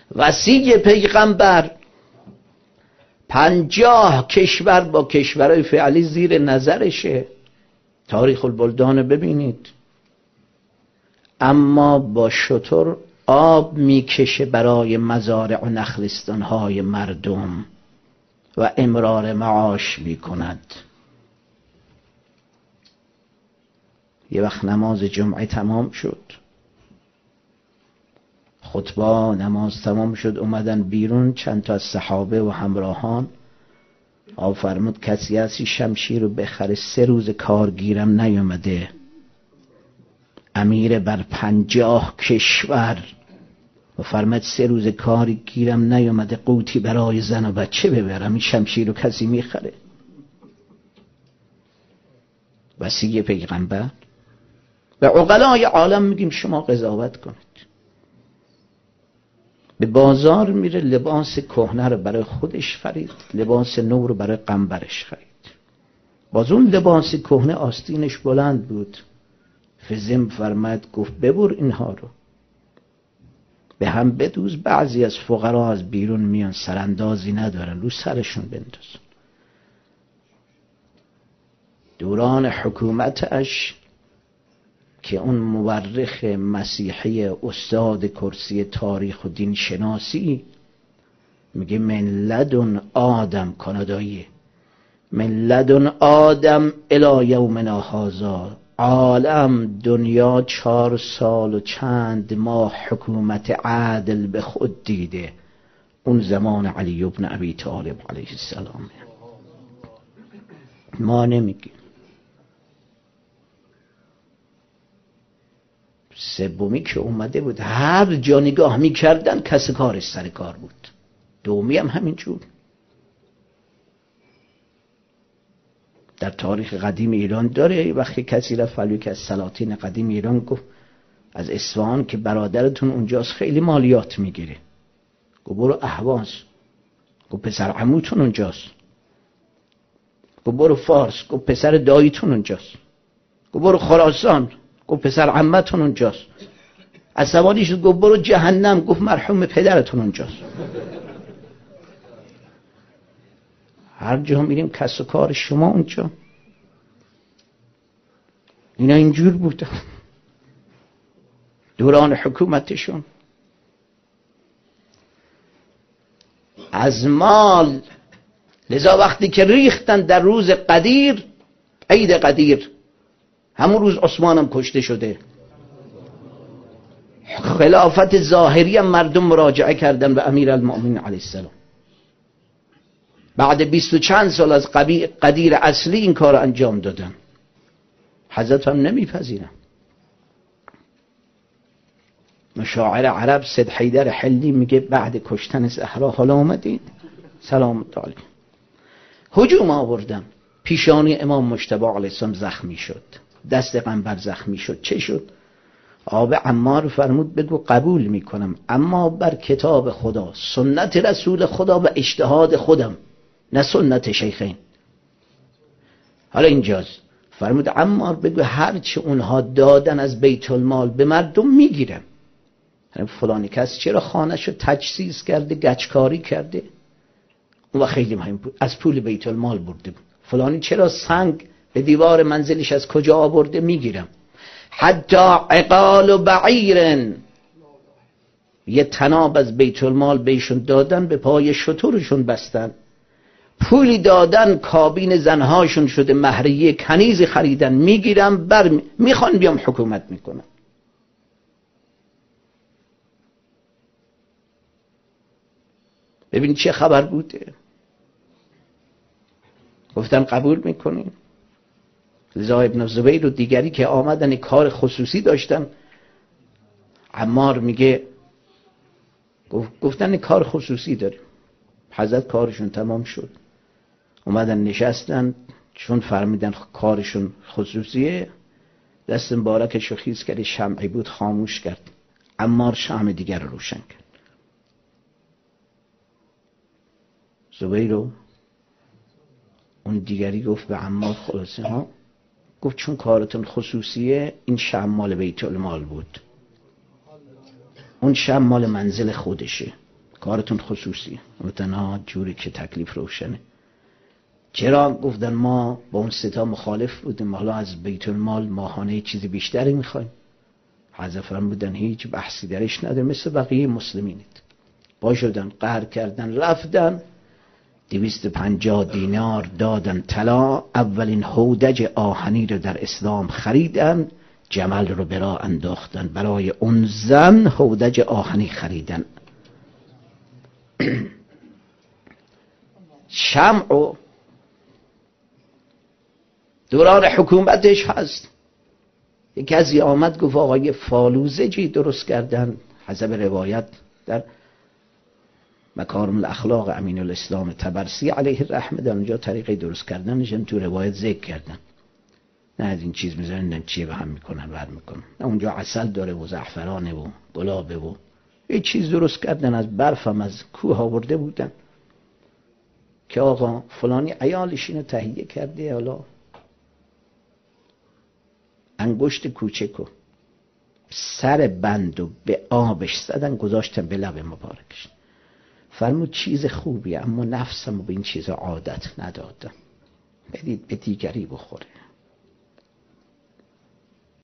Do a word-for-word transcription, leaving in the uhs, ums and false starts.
وصی پیغمبر پنجاه کشور با کشورهای فعلی زیر نظرشه. تاریخ البلدان ببینید. اما با شتر آب میکشه برای مزارع و نخلستانهای مردم و امرار معاش میکند. یه وقت نماز جمعه تمام شد، خطبه نماز تمام شد، اومدن بیرون چند تا از صحابه و همراهان. آقا فرمود کسی هستی شمشیر رو بخره، سه روز کارگیرم نیومده، امیر بر پنجاه کشور و فرمود سه روز کاری گیرم نیومده، قوتی برای زن و بچه ببرم، این شمشیر رو کسی میخره؟ وصی پیغمبر. به عقلای عالم میگیم شما قضاوت کنید. به بازار میره لباس کهنه رو برای خودش خرید، لباس نو رو برای قنبرش خرید. باز اون لباس کهنه آستینش بلند بود، فزم فرمد گفت ببر اینها رو به هم بدوز، بعضی از فقرا از بیرون میان سراندازی ندارن، رو سرشون بنداز. دوران حکومتش که اون مورخ مسیحی استاد کرسی تاریخ و دین شناسی میگه من لدن آدم، کانادایی، من لدن آدم الی یومنا هذا، عالم دنیا چهار سال و چند ماه حکومت عادل به خود دیده. اون زمان علی ابن ابی طالب علیه السلام. ما نمیگیم. سومی که اومده بود هر جا نگاه میکردن کس کارش سر کار بود. دومی هم همینجور. در تاریخ قدیم ایران داره وقتی کسی رفت فلوی که از سلاطین قدیم ایران گفت از اصفهان که برادرتون اونجاست خیلی مالیات میگیره، گفت برو اهواز، گفت پسر عموتون اونجاست، گفت برو فارس، گفت پسر داییتون اونجاست، گفت برو خراسان، گفت پسر عمتون اونجاست. عصبانی شد گفت برو جهنم، گفت مرحوم پدرتون اونجاست. هر جا میریم کس و کار شما اونجا. اینا اینجور بود دوران حکومتشون. از مال. لذا وقتی که ریختن در روز قدیر، عید قدیر، همون روز عثمان هم کشته شده، خلافت ظاهری هم مردم مراجعه کردن به امیر المؤمنین علیه السلام. بعد بیست و چند سال از قدیر اصلی این کار انجام دادن. حضرت هم نمیپذیرن. مشاعر عرب سید حیدر حلی میگه بعد کشتن زهرا حالا اومدید سلام علیکم هجوم آوردن، پیشانی امام مجتبی علیه السلام زخمی شد، دست قنبر زخمی شد. چه شد؟ آب عمار فرمود بگو قبول میکنم، اما بر کتاب خدا، سنت رسول خدا و اجتهاد خودم، نه سنت شیخین. حالا اینجاست فرمود عمار بگو هرچه اونها دادن از بیت المال به مردم میگیرم. فلانی کس چرا خانه‌شو تجسیس کرده، گچکاری کرده، اون خیلی مهم بود، از پول بیت المال برده بود. فلانی چرا سنگ به دیوار منزلش از کجا آورده، میگیرم. حتی عقال و بعیرن، یه تناب از بیت المال بهشون دادن، به پای شترشون بستن، پولی دادن کابین زنهاشون شده مهریه کنیزی خریدن، میگیرم بر می... میخوان بیام حکومت میکنن. ببین چه خبر بوده. گفتن قبول میکنیم. لذا ابن زبیر و دیگری که آمدن کار خصوصی داشتن، عمار میگه گفتن کار خصوصی داریم. حضرت کارشون تمام شد، اومدن نشستن، چون فرمیدن کارشون خصوصیه، دست مبارکش خیز کرد، شمعی بود خاموش کرد. عمار شمع دیگر رو روشن کرد. زبیر رو اون دیگری گفت به عمار خلاصه ها، گفت چون کارتون خصوصیه، این شمع مال بیت المال بود، اون شمع مال منزل خودشه، کارتون خصوصیه. گفتن ها جوری که تکلیف روشنه. چرا؟ گفتن ما با اون ستا مخالف بودیم، حالا از بیت المال ماهانه چیزی بیشتری میخوایم. حضرت بودن هیچ بحثی درش نداره، مثل بقیه مسلمینید. با شدن قهر کردن، رفتن دویست و پنجاه دینار دادن طلا، اولین هودج آهنی رو در اسلام خریدن، جمل رو برا انداختن، برای اون زن هودج آهنی خریدن. شمع دوران حکومتش هست. یک کسی آمد گفت آقا یه فالوزجی درست کردن، حسب روایت در مکارم الاخلاق امین الاسلام طبرسی علیه الرحمه، در اونجا طریقه درست کردنش هم تو روایت ذکر کردن. نه از این چیز میذارن نه چیه به هم میکنن ور میکنن، نه اونجا عسل داره و زعفرانه و گلابه و یه چیز درست کردن، از برفم از کوه آورده بودن که آقا فلانی عیالش اینو تهیه کرده، حالا انگشت کوچکو سر بند و به آبش زدن گذاشتن به لب مبارکش. فرمود چیز خوبیه اما نفسمو به این چیزا عادت ندادم، بدید به دیگری بخوره.